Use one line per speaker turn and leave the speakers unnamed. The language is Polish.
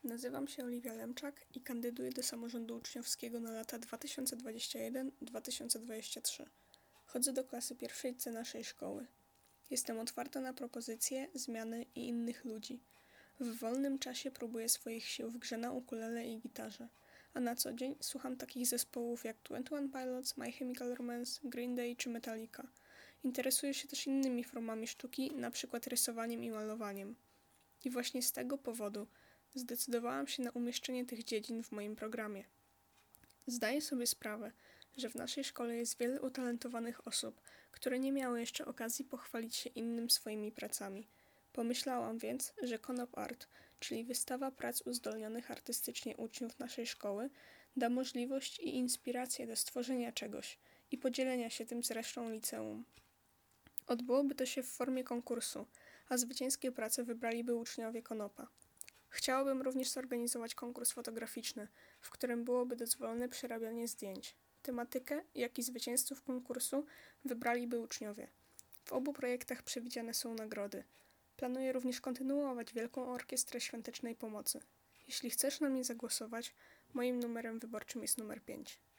Nazywam się Oliwia Lemczak i kandyduję do samorządu uczniowskiego na lata 2021-2023. Chodzę do klasy pierwszej C naszej szkoły. Jestem otwarta na propozycje, zmiany i innych ludzi. W wolnym czasie próbuję swoich sił w grze na ukulele i gitarze, a na co dzień słucham takich zespołów jak 21 Pilots, My Chemical Romance, Green Day czy Metallica. Interesuję się też innymi formami sztuki, np. rysowaniem i malowaniem. I właśnie z tego powodu zdecydowałam się na umieszczenie tych dziedzin w moim programie. Zdaję sobie sprawę, że w naszej szkole jest wiele utalentowanych osób, które nie miały jeszcze okazji pochwalić się innym swoimi pracami. Pomyślałam więc, że Konop Art, czyli wystawa prac uzdolnionych artystycznie uczniów naszej szkoły, da możliwość i inspirację do stworzenia czegoś i podzielenia się tym z resztą liceum. Odbyłoby to się w formie konkursu, a zwycięskie prace wybraliby uczniowie Konopa. Chciałabym również zorganizować konkurs fotograficzny, w którym byłoby dozwolone przerabianie zdjęć. Tematykę, jak i zwycięzców konkursu wybraliby uczniowie. W obu projektach przewidziane są nagrody. Planuję również kontynuować Wielką Orkiestrę Świątecznej Pomocy. Jeśli chcesz na mnie zagłosować, moim numerem wyborczym jest numer 5.